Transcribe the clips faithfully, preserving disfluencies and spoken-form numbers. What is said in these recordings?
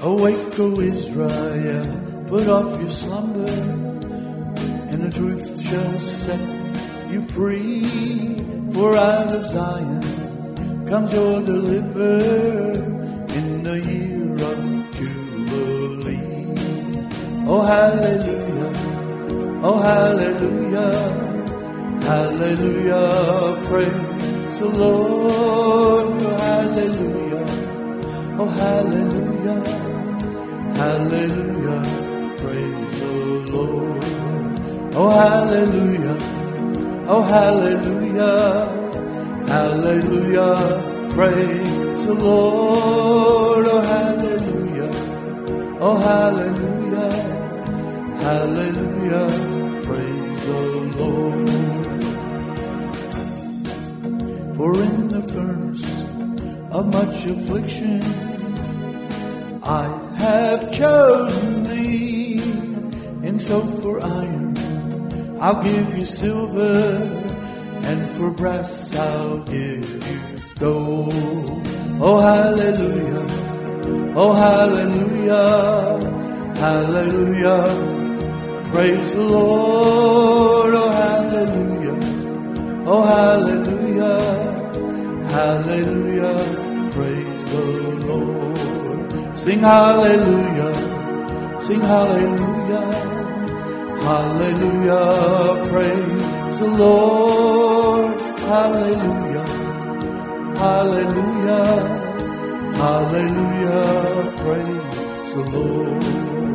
Awake, O Israel, put off your slumber, and the truth shall set you free. For out of Zion comes your deliverer in the year of Jubilee. Oh, hallelujah, oh, hallelujah, hallelujah, praise the Lord. Oh, hallelujah, oh, hallelujah, hallelujah, praise the Lord. Oh, hallelujah, oh, hallelujah, hallelujah, praise the Lord. Oh, hallelujah, oh, hallelujah, hallelujah, praise the Lord. For in the furnace of much affliction I have chosen thee, and so for iron I'll give you silver, and for brass I'll give you gold. Oh, hallelujah, oh, hallelujah, hallelujah, praise the Lord. Oh, hallelujah, oh, hallelujah, hallelujah, praise the Lord. Sing hallelujah, sing hallelujah, hallelujah, praise the Lord. Hallelujah, hallelujah, hallelujah, praise the Lord.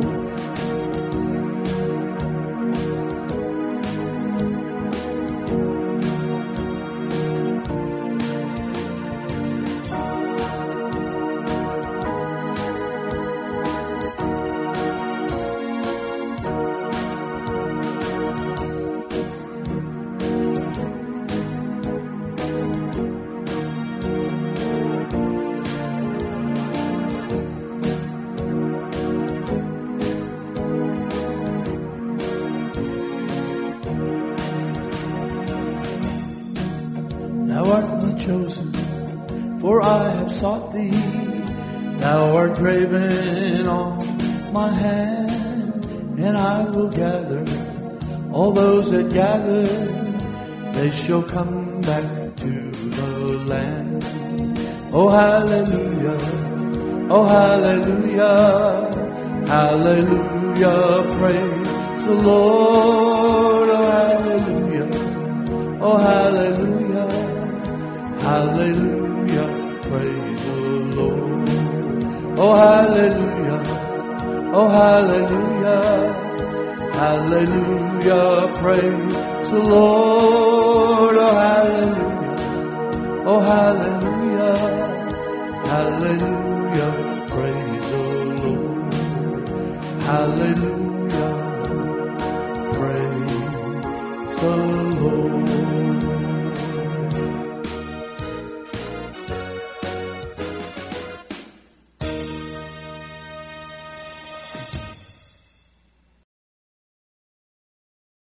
Thou art my chosen, for I have sought thee. Thou art graven on my hand, and I will gather all those that gather. They shall come back to the land. Oh, hallelujah, oh, hallelujah, hallelujah, praise the Lord. Oh, hallelujah, oh, hallelujah, hallelujah, praise the Lord. Oh, hallelujah, oh, hallelujah, hallelujah, praise the Lord. Oh, hallelujah, oh, hallelujah, hallelujah, praise the Lord. Hallelujah, praise the Lord.